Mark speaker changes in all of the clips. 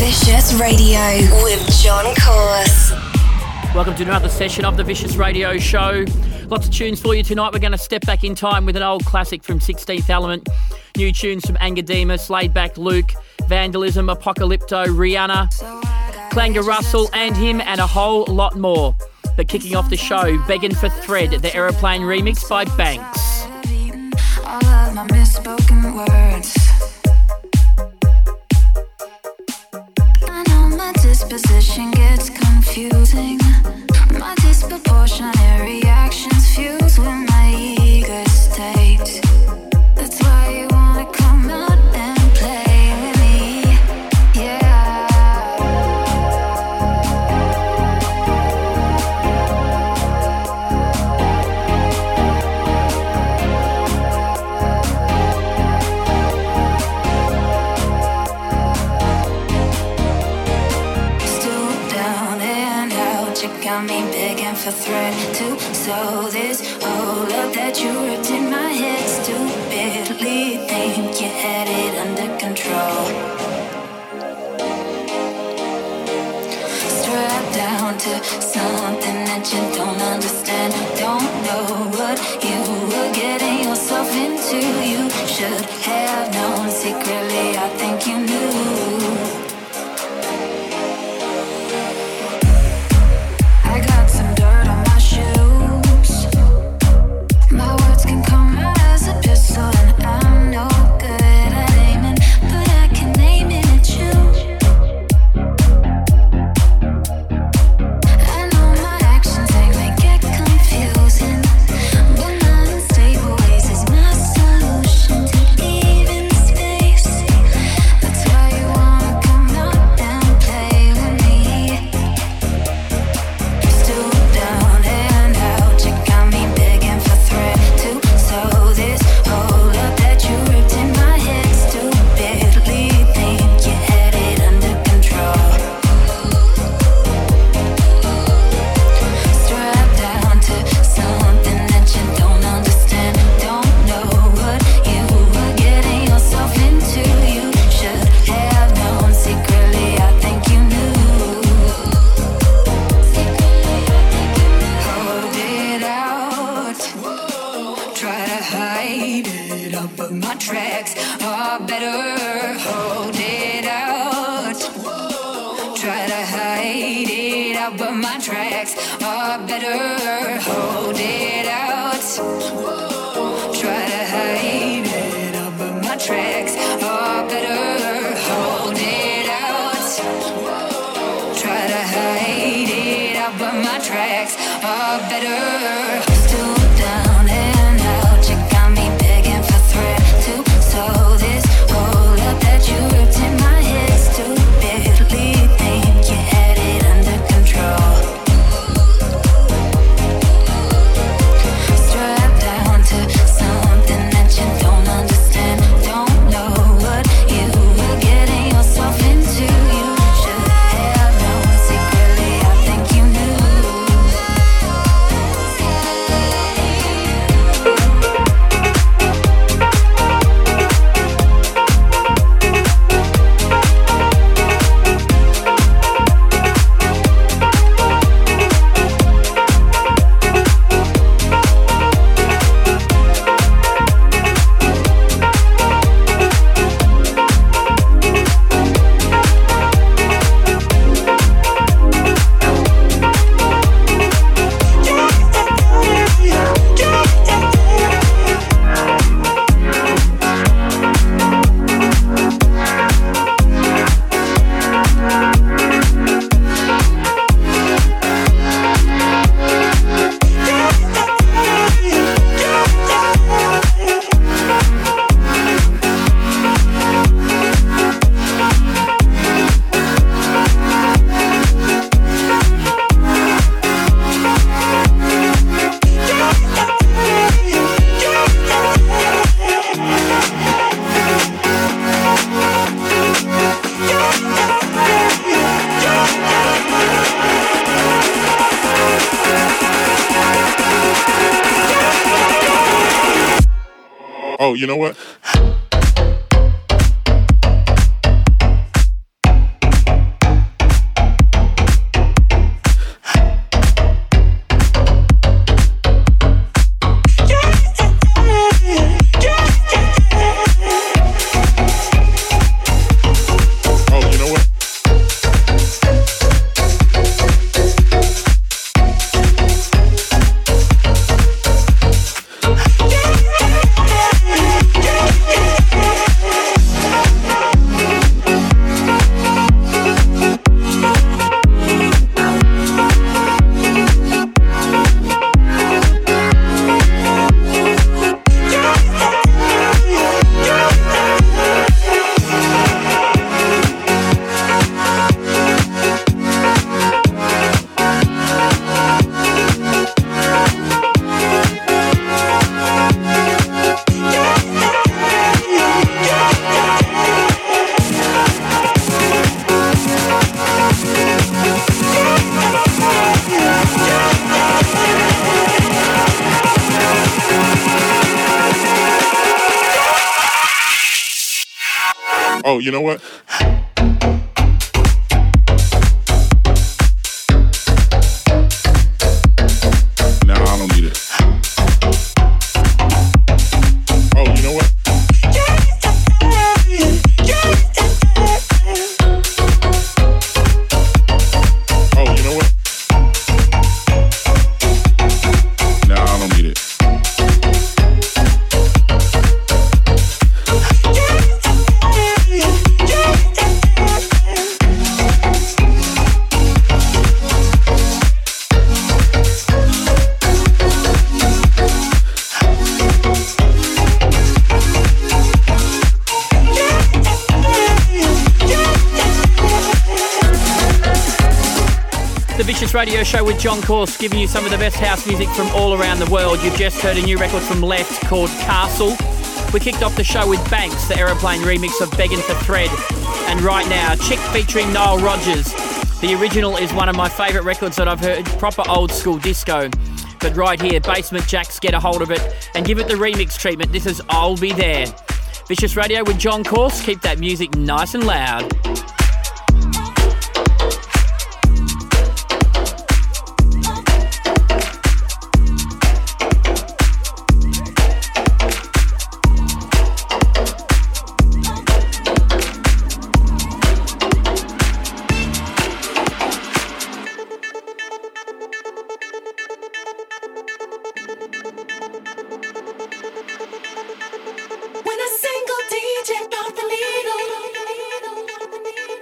Speaker 1: Vicious Radio with John Course.
Speaker 2: Welcome to another session of the Vicious Radio Show. Lots of tunes for you tonight. We're going to step back in time with an old classic from 16th Element. New tunes from Angademus, Laidback Luke, Vandalism, Apocalypto, Rihanna, Klanga Russell and him, and a whole lot more. But kicking off the show, Begging for Thread, the Aeroplane remix by Banks.
Speaker 3: All of my misspoken words. I know my disposition gets confusing. My disproportionate reactions fuse with my eager state. That's why you wanna come out and play with me, yeah. Stoop down and out, you got me begging for thread to sow this hole up that you ripped in my head. Stupidly think you had it under control. Strapped down to something that you don't understand. Don't know what you were getting yourself into. You should have known secretly. I think you knew. I got some dirt on my shoes. My words can come out as a pistol, and I'm no good at aiming, but I can aim it at you. I know my actions, they may get confusing, but my unstable ways is my solution to even space. That's why you wanna come out and play with me. Stoop down and out, you got me begging for thread to sow this hole up that you ripped in my head. Stupidly think you had it under control. Strapped down to something that you don't understand. Don't know what you were getting yourself into. You should have known secretly. I think you knew. Hold it out. Try to hide it up, but my tracks are better. Hold it out. Try to hide it out, but my tracks are better. Hold it out. Try to hide it out, but my tracks are better. Hold it out. Try to hide it out, but my tracks are better. Stoop down and out, you got me begging for thread to sow this hole up that you ripped in my head. Stupidly think you had it under control. Strapped down to something that you don't understand. Don't know what you were getting yourself into. You should have known secretly. I think you knew.
Speaker 4: Oh, you know what? Oh, you know what? No, I don't need it. Oh, you know what? Oh, you know what? No, I don't need it.
Speaker 2: The Vicious Radio Show with John Course, giving you some of the best house music from all around the world. You've just heard a new record from Left called Castle. We kicked off the show with Banks, the Aeroplane remix of Begging for Thread. And right now, Chick featuring Nile Rodgers. The original is one of my favourite records that I've heard, proper old school disco. But right here, Basement Jacks get a hold of it and give it the remix treatment. This is I'll Be There. Vicious Radio with John Course, keep that music nice and loud.
Speaker 3: When a single DJ brought the needle.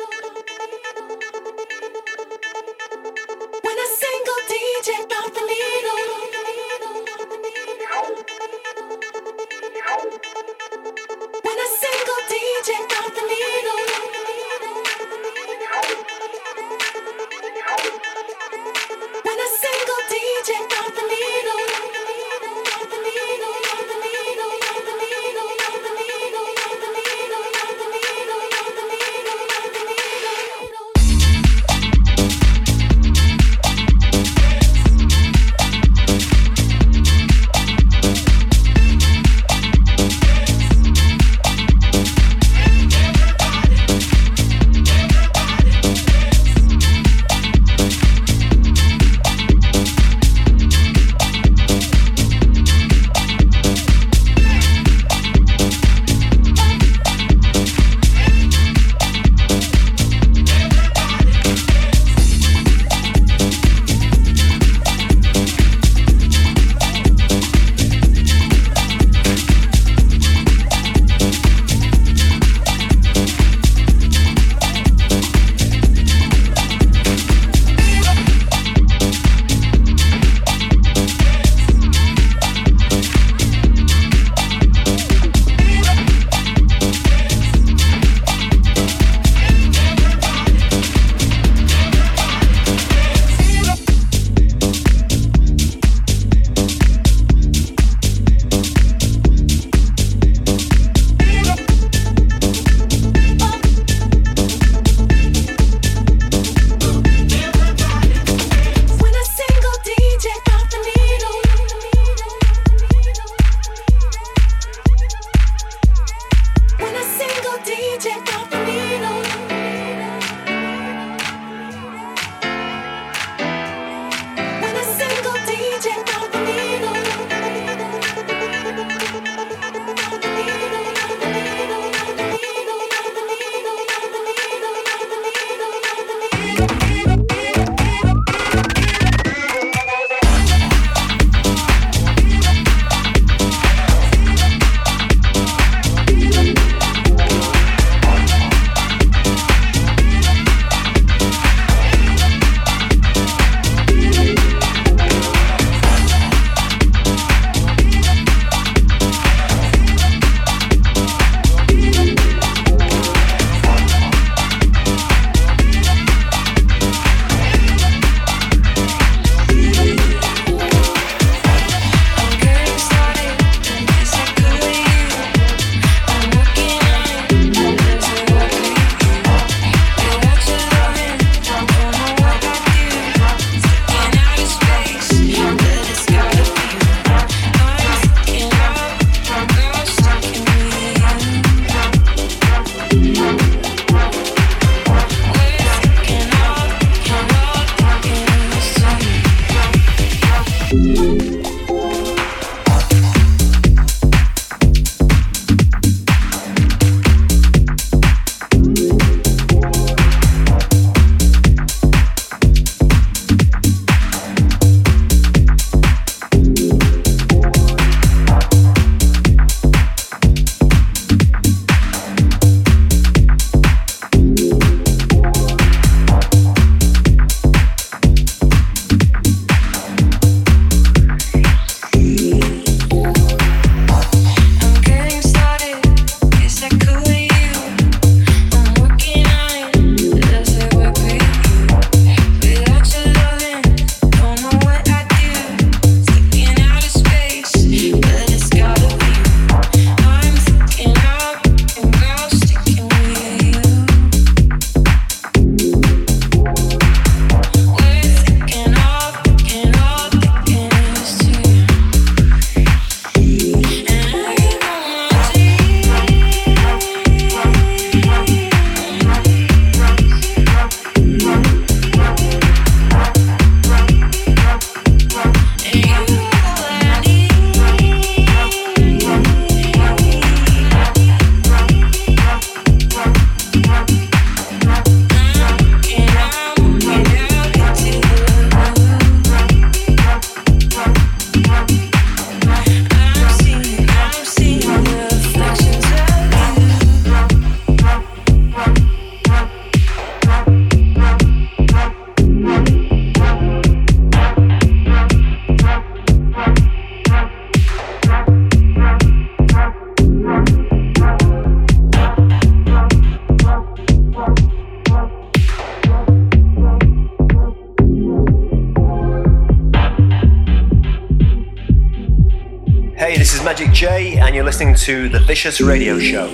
Speaker 5: is Magic J, and you're listening to The Vicious Radio Show.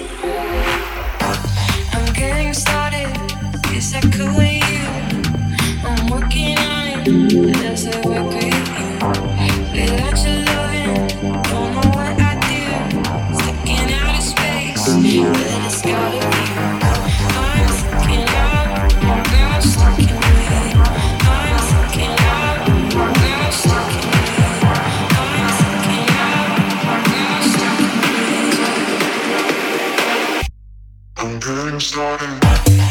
Speaker 3: I'm getting started. Is that cool with you? I'm working on it. Does it work with you? Without your loving, don't know what I do. Stuck in outer space, but it's gotta be. I'm thinking out, now stuck in me. I'm thinking out, now stuck in me. I'm thinking out, now stuck in me. I'm getting started.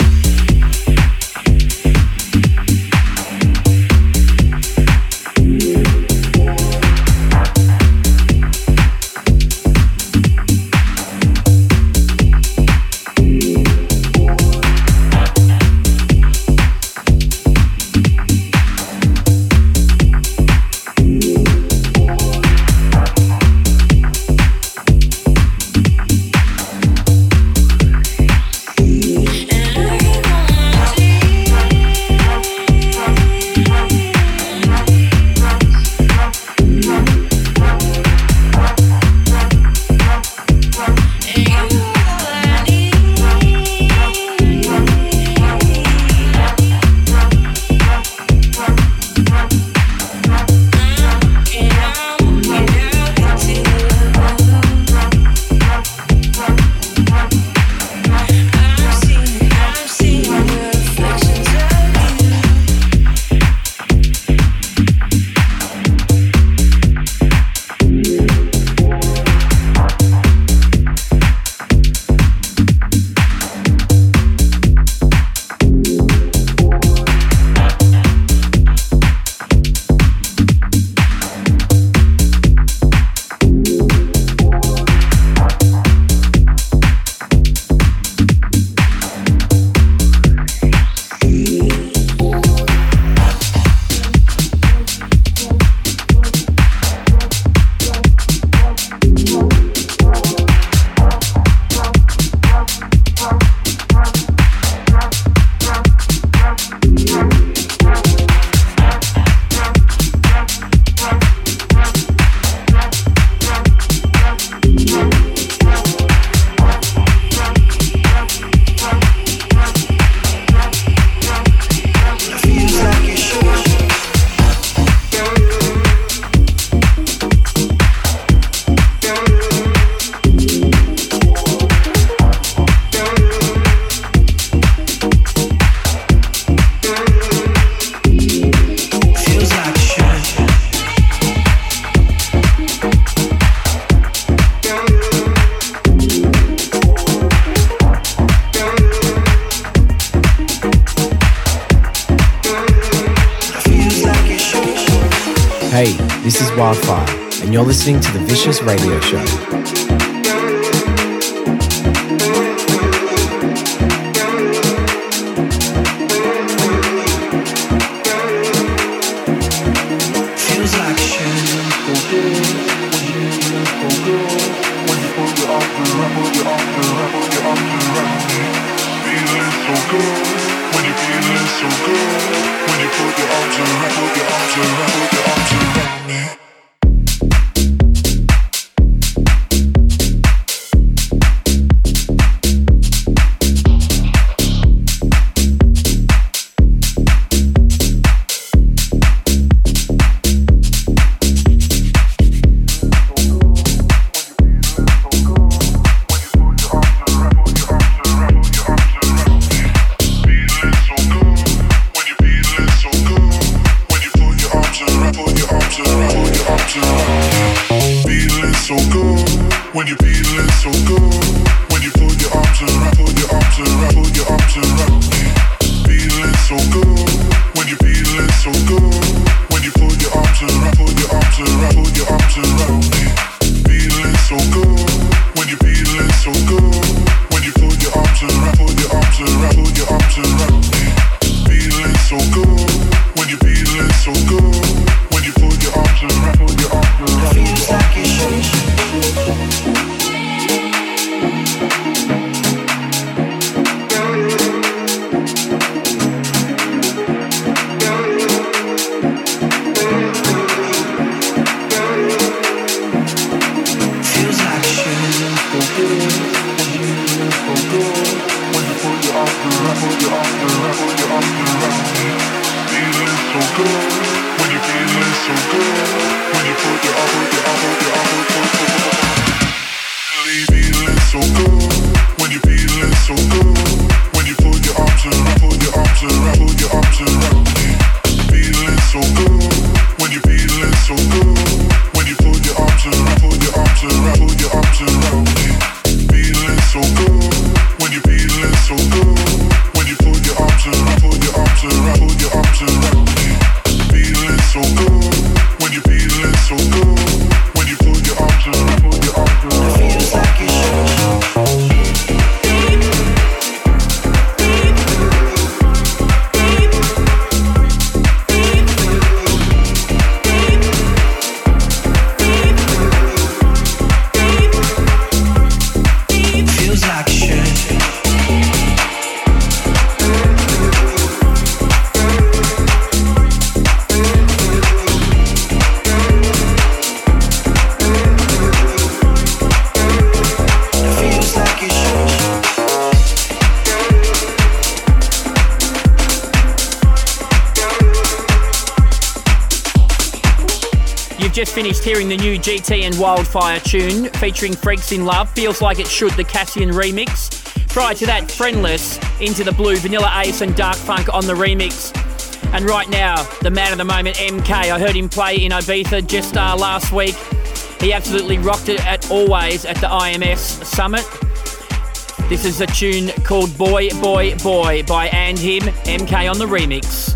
Speaker 6: Hey, this is Wildfire, and you're listening to The Vicious Radio Show.
Speaker 2: Just finished hearing the new GT and Wildfire tune featuring Freaks in Love, Feels Like It Should, the Cassian remix. Prior to that, Friendless, Into the Blue, Vanilla Ace and Dark Funk on the remix. And right now, the man of the moment, MK. I heard him play in Ibiza just last week. He absolutely rocked it at Always at the IMS Summit. This is a tune called Boy, Boy, Boy by And Him, MK on the remix.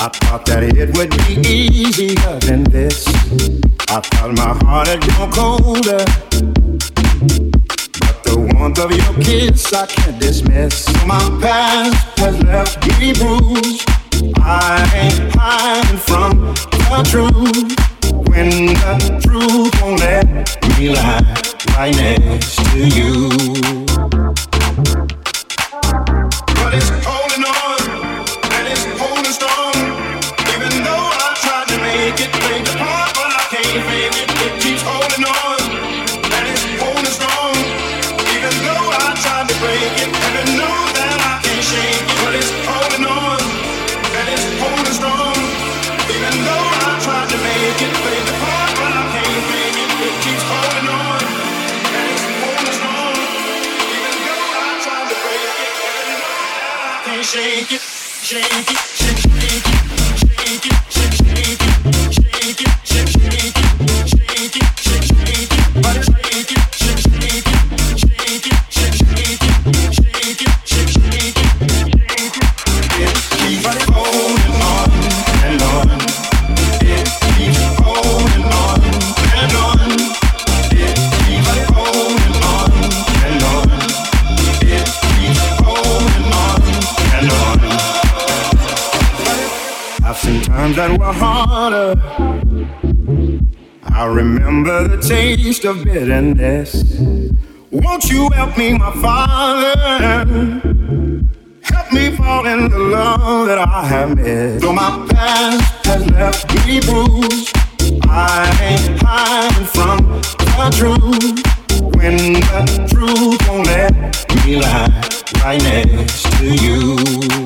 Speaker 7: I thought that it would be easier than this. I thought my heart had grown colder, but the warmth of your kiss I can't dismiss. My past has left me bruised. I ain't hiding from the truth. When the truth won't let me lie right next to you. But it's holding on, and it's holding strong. Even though I tried to make it break apart, but I can't make it. It keeps holding on, and it's holding strong. Even though I tried to break it, and I know that I can't shake it. But it's holding on, and it's holding strong. Even though I tried to make it break apart, but I can't make it. It keeps holding on, and it's holding strong. Even though I tried to break it, and I know that I can't shake it, shake it, shake it, shake it, shake it, shake it, shake it, shake it, shake it, shake it, but shake it, shake it, shake it, shake it, shake it, shake it, shake it. It keeps holding on and on. It keeps holding on and on. It keeps holding on and on. It keeps holding on and on. I've seen times that were harder. I remember the taste of bitterness. Won't you help me, my Father? Help me fall in the love that I have missed. Though my past has left me bruised, I ain't hiding from the truth. When the truth won't let me lie right next to you.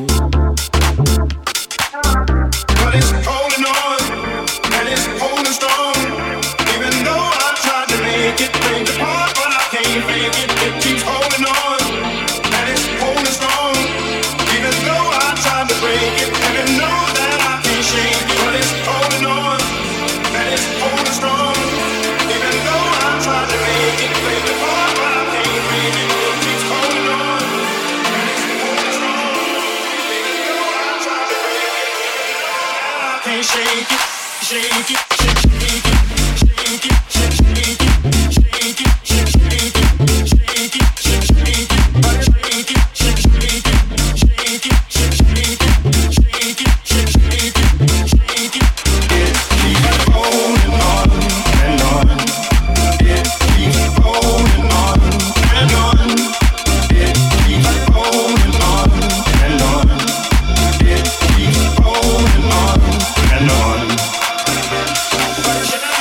Speaker 7: But it's holding on, and it's holding strong. Even though I tried to make it break apart, but I can't make it. It keeps holding on, and it's holding strong. Even though I tried to break it, and I know that I can't shake it. But it's holding on, and it's holding strong. Even though I tried to make it break apart, but I can't make it. It keeps holding on, and it's holding strong. Even though I tried to break it, I can't shake it, shake it, shake it, shake it, shake it, shake it, shake it, shake it, shake it, shake it, but shake it, shake it, shake it, shake it, shake it, shake it. It keeps holding on and on. It keeps holding on and on. It keeps holding on and on. It keeps holding on and on.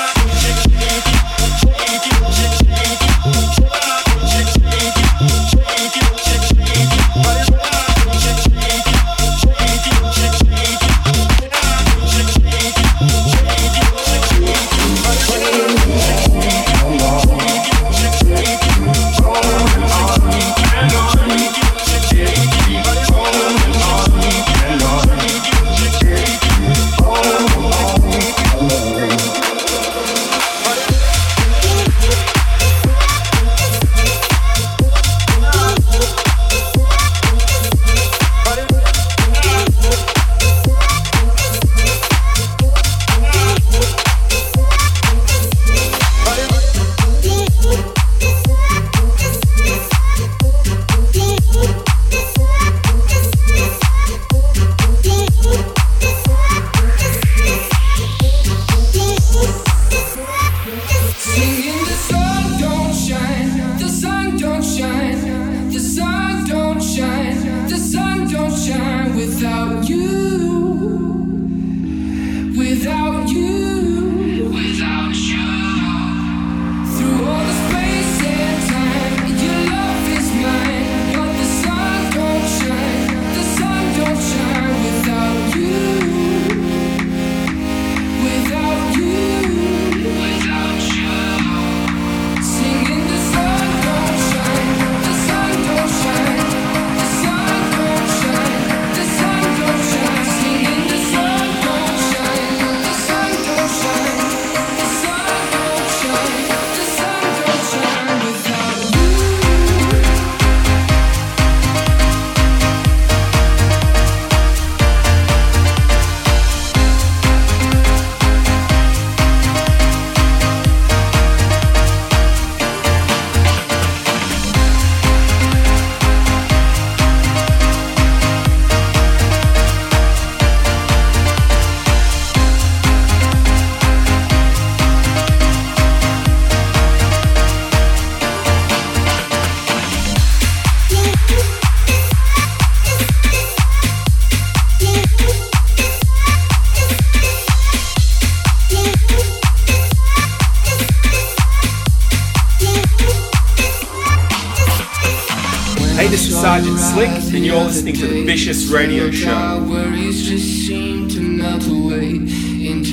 Speaker 8: Sergeant Slick, and you're listening to the Vicious Radio Show.
Speaker 3: Worries just seem to melt away into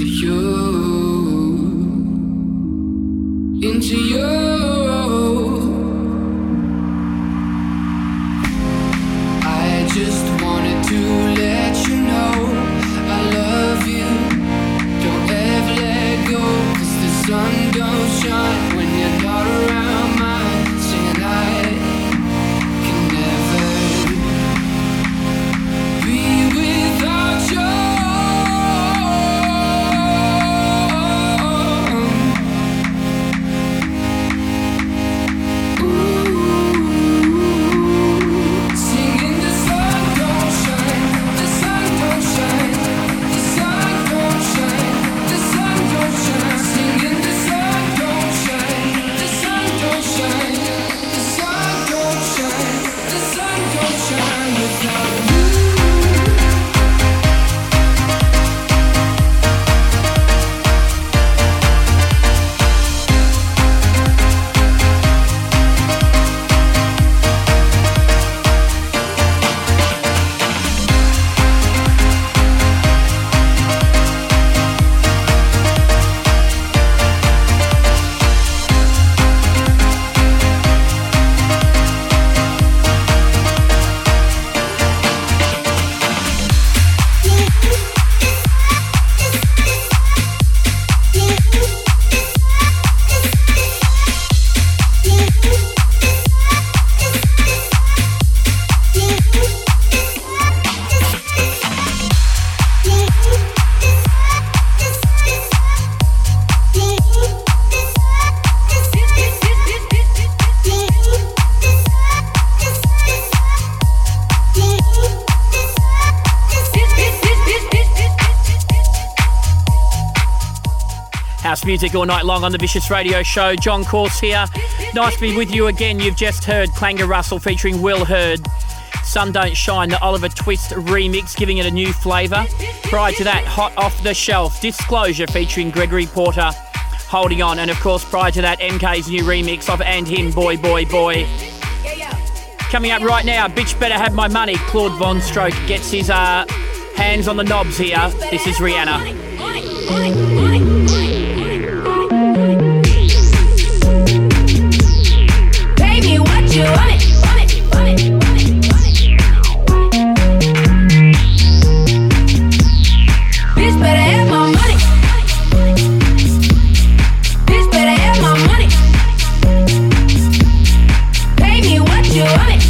Speaker 3: you. I just wanted to let you know I love you. Don't ever let go, 'cause the sun don't shine when you're not around. Mine saying I can never be without you.
Speaker 2: Music all night long on the Vicious Radio Show. John Course here. Nice to be with you again. You've just heard Clanger Russell featuring Will Hurd. Sun Don't Shine, the Oliver Twist remix, giving it a new flavour. Prior to that, Hot Off the Shelf, Disclosure featuring Gregory Porter, Holding On. And of course, prior to that, MK's new remix of And Him, Boy, Boy, Boy. Coming up right now, Bitch Better Have My Money. Claude Von Stroke gets his hands on the knobs here. This is Rihanna.
Speaker 3: You want it, want it, want it, want it, want it. Bitch better have my money. Bitch better have my money. Pay me what you want it.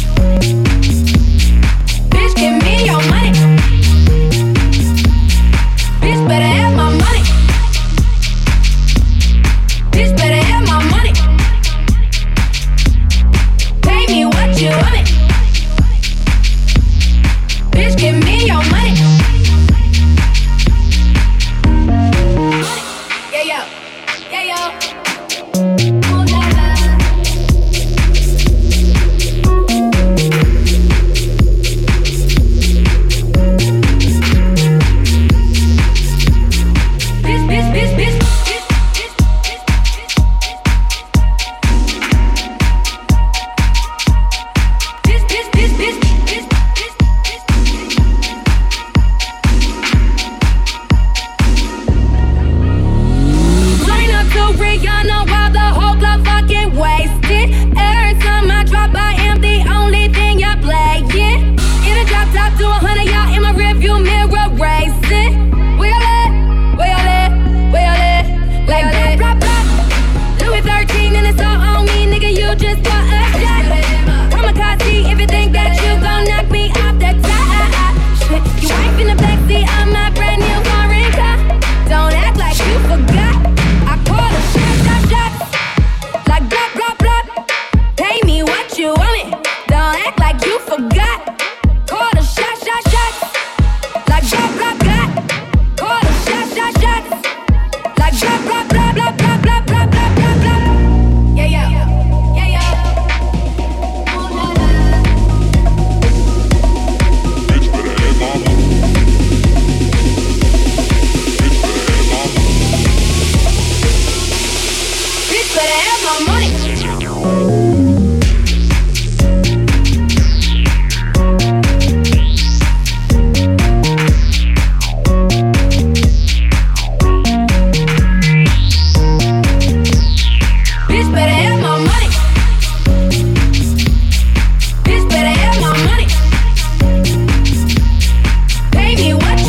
Speaker 3: Bitch give me your money. Bitch better have my money. Bitch better have my money.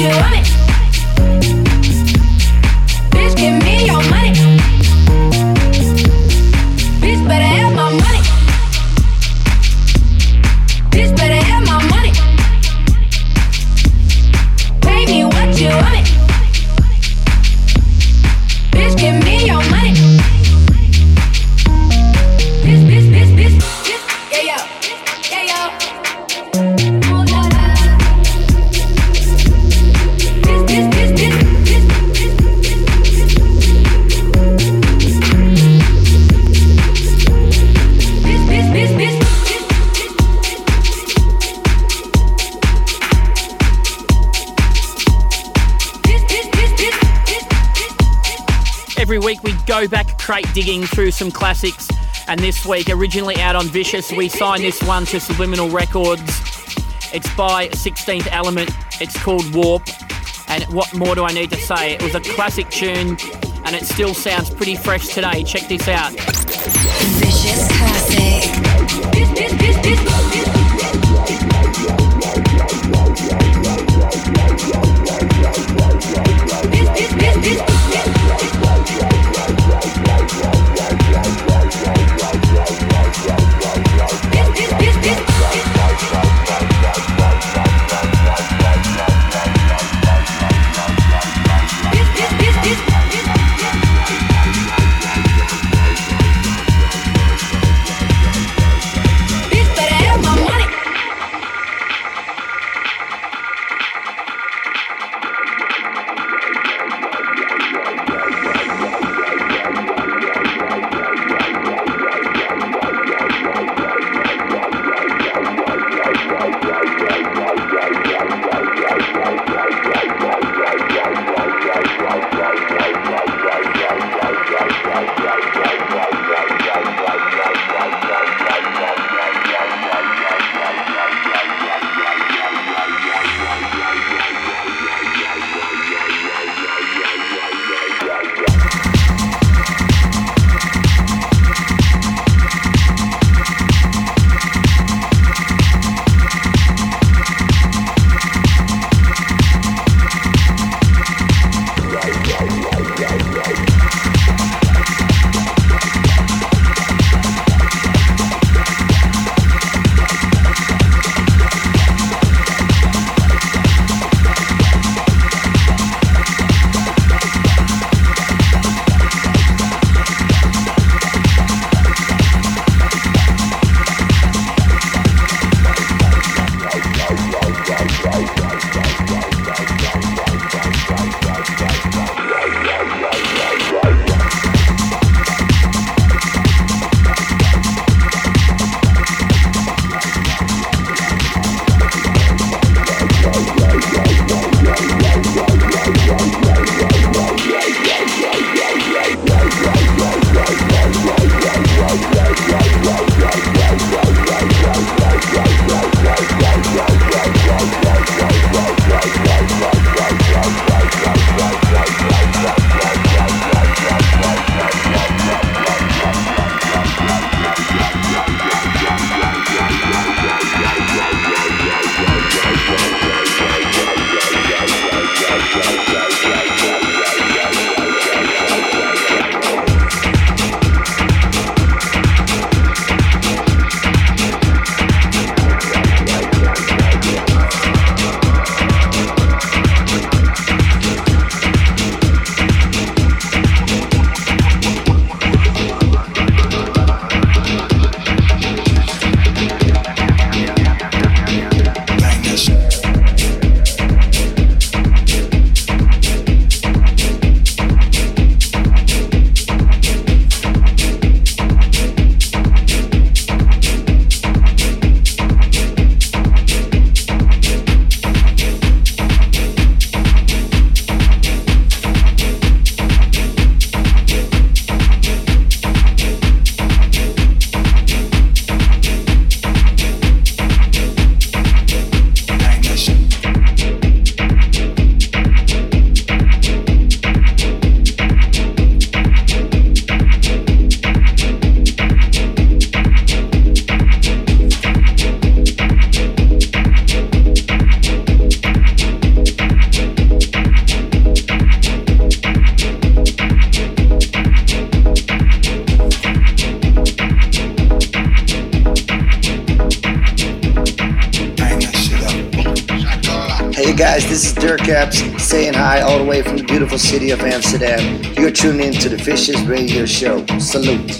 Speaker 3: you want it. Bitch, give me your money. Bitch, better have my money. Bitch, better have my money. Pay me what you want it. Bitch, give me your money. Bitch, bitch, bitch, bitch, bitch. Yeah, yo. Yeah, yo. Oh, la, la. Bitch, bitch, bitch, bitch, bitch, bitch, bitch, bitch, bitch, bitch.
Speaker 2: Every week we go back crate digging through some classics, and this week, originally out on Vicious, we signed this one to Subliminal Records. It's by 16th Element. It's called Warp, and what more do I need to say? It was a classic tune, and it still sounds pretty fresh today. Check this out.
Speaker 1: Vicious Classic.
Speaker 9: guys, this is Dirk Caps saying hi all the way from the beautiful city of Amsterdam. You're tuned in to the Vicious Radio Show. Salute.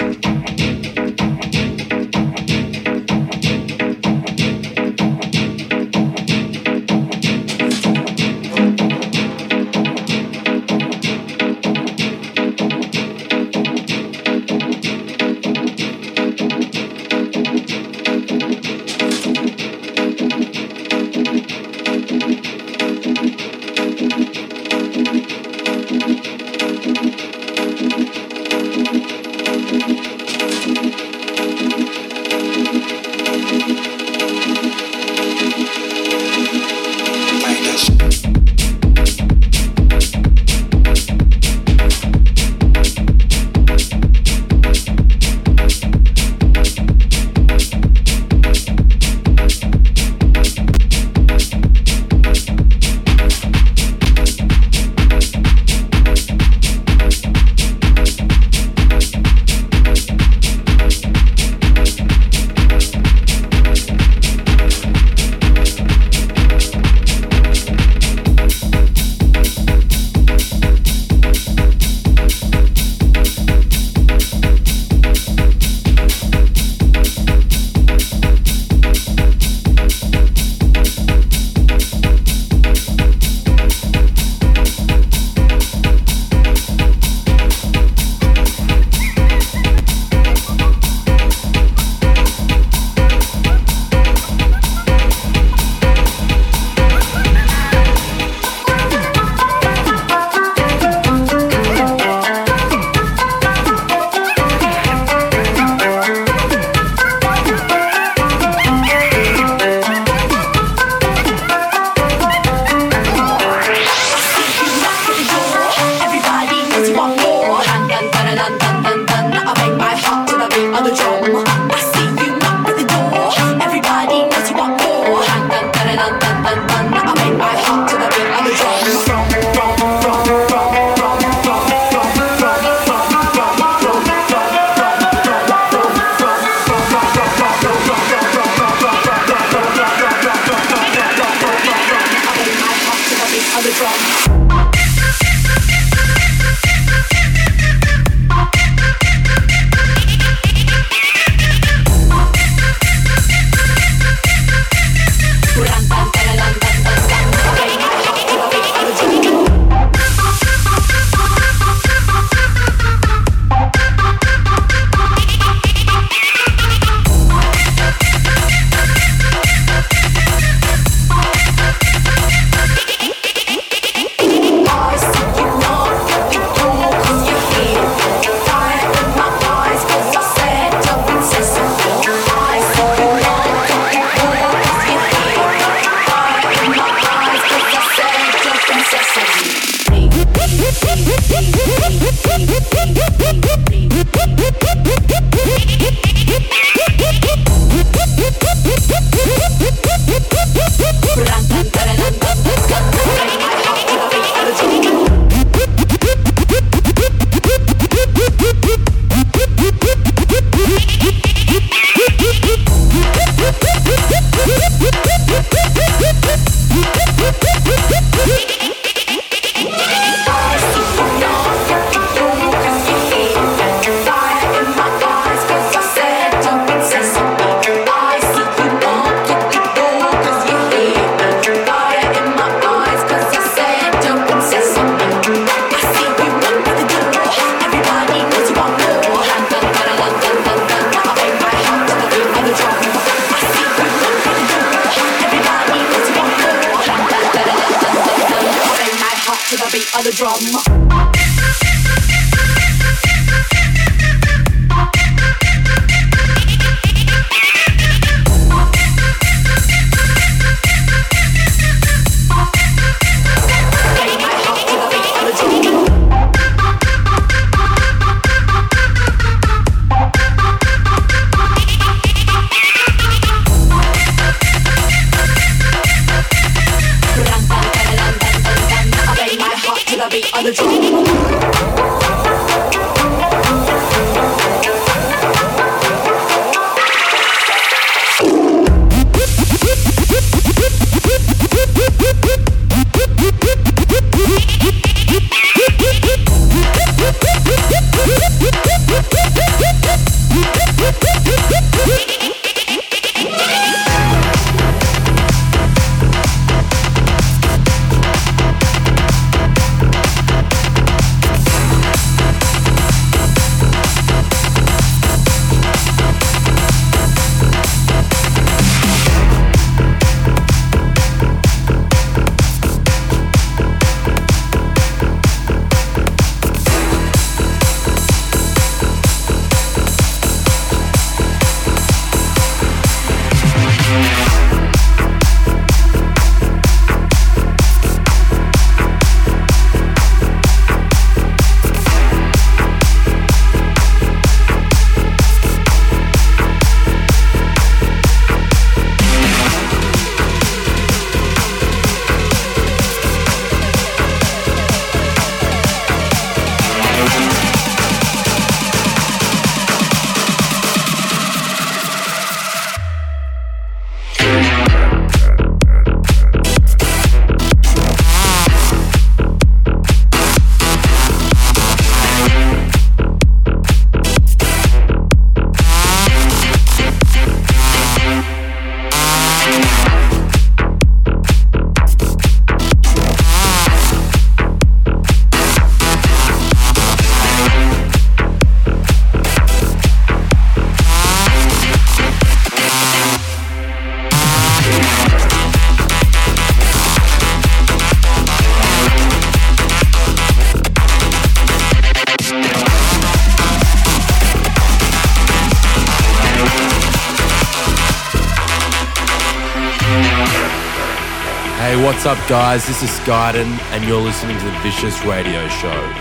Speaker 6: What's up, guys? This is Skyden, and you're listening to the Vicious Radio Show.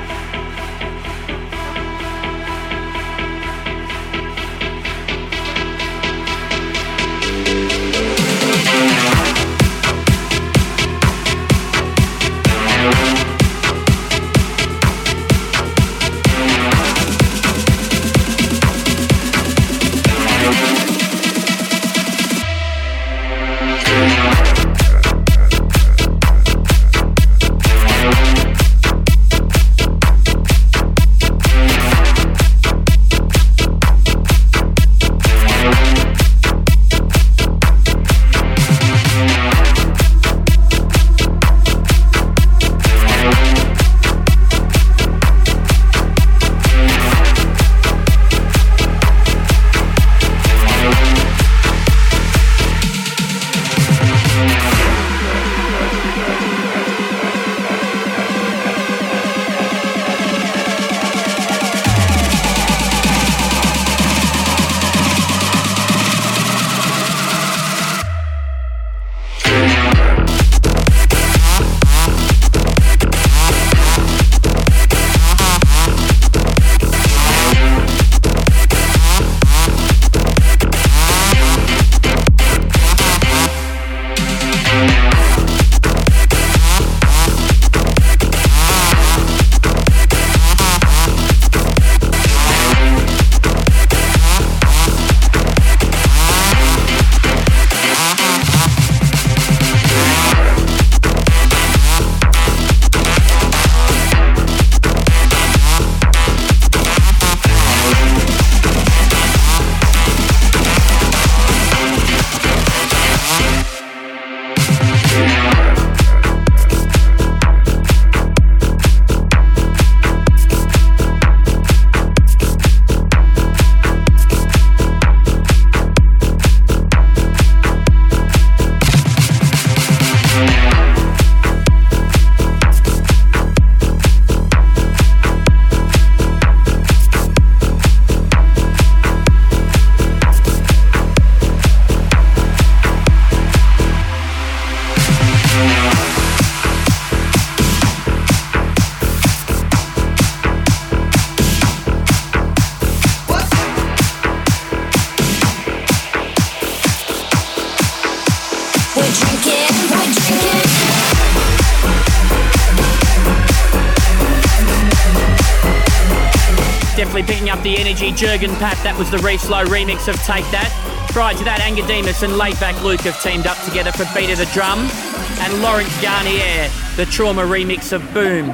Speaker 2: Picking up the energy, Jurgen Pat, that was the Re-Slow remix of Take That. Prior to that, Angademus and Laidback Luke have teamed up together for Beat of the Drum. And Laurent Garnier, the Trauma remix of Boom.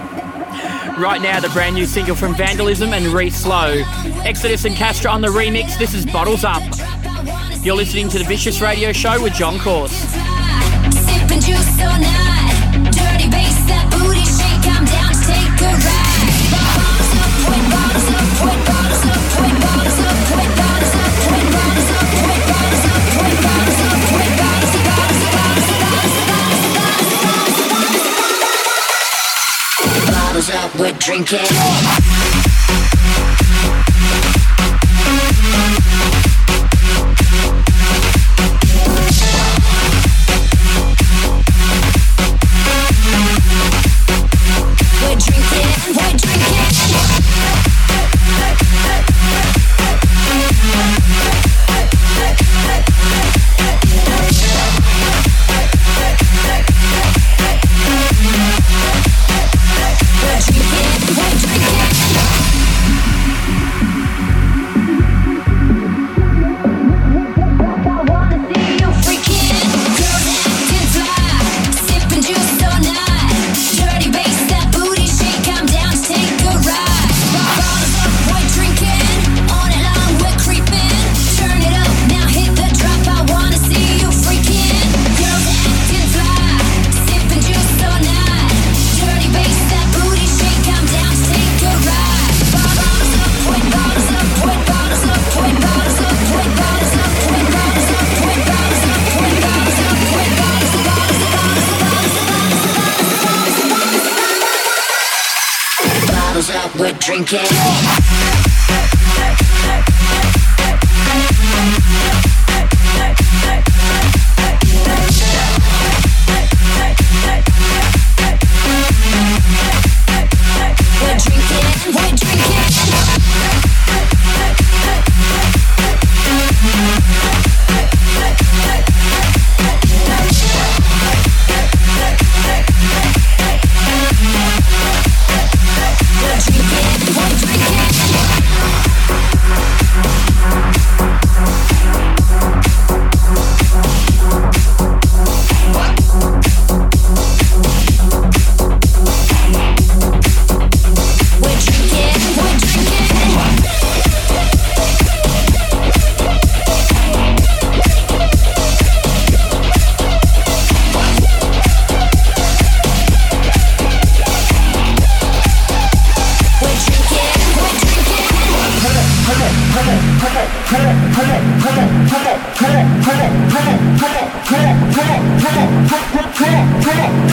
Speaker 2: Right now, the brand new single from Vandalism and Re-Slow. Exodus and Castro on the remix, this is Bottles Up. You're listening to the Vicious Radio Show with John Course.
Speaker 3: Sipping juice all night, dirty bass, that booty shake, I'm down to take a ride. Bottles up, point bottles up, point bottles up, point bottles up, point bottles up, point bottles up, point bottles up, point bottles up, point bottles up, bottles up, we're drinking. we're drinking.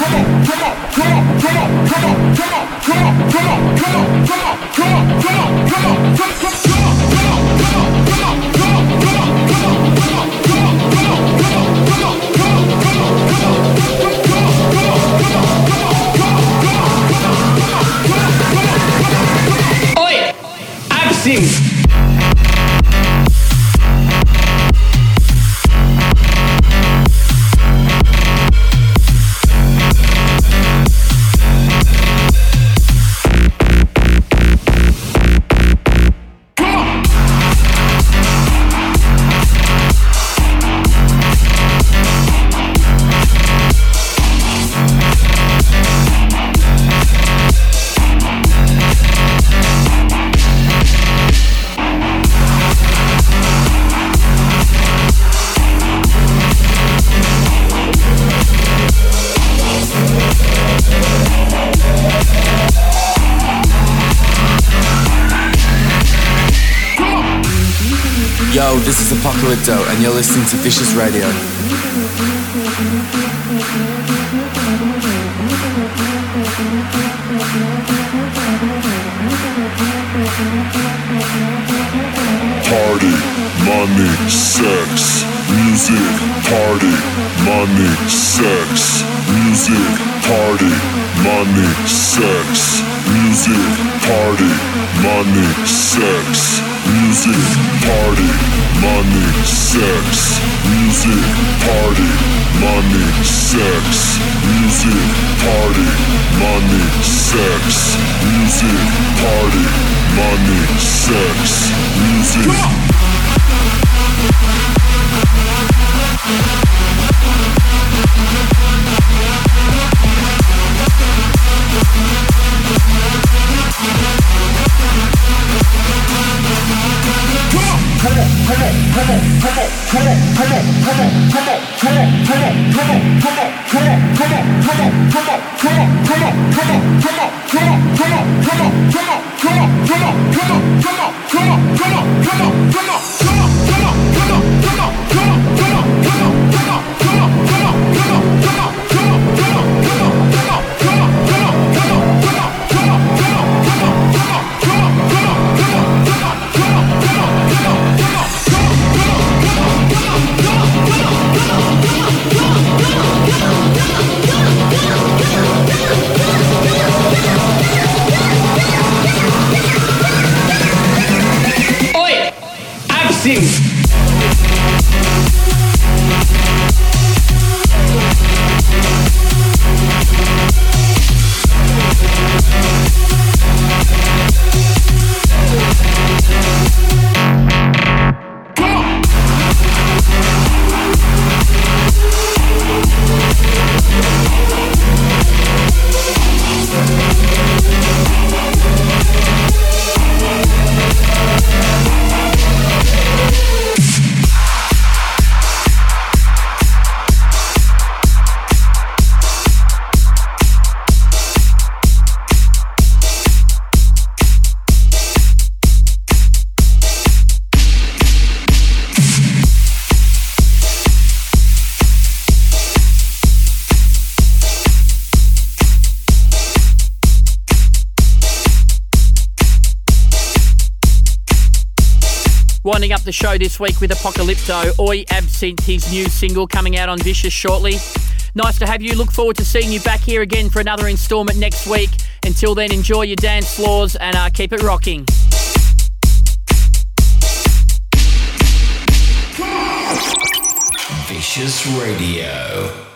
Speaker 10: Oi, absinthe.
Speaker 6: Yo, this is Apocalypto, and you're listening to Vicious Radio.
Speaker 4: Party, money, sex, music, party, money, sex, music, party, money, sex, music, party, money, sex, music, party, money, sex, music, party, money, sex, music, party, money, sex, music, party, money, sex, music.
Speaker 2: Winding up the show this week with Apocalypto, Oi Absinthe, his new single coming out on Vicious shortly. Nice to have you. Look forward to seeing you back here again for another instalment next week. Until then, enjoy your dance floors and keep it rocking.
Speaker 11: Vicious Radio.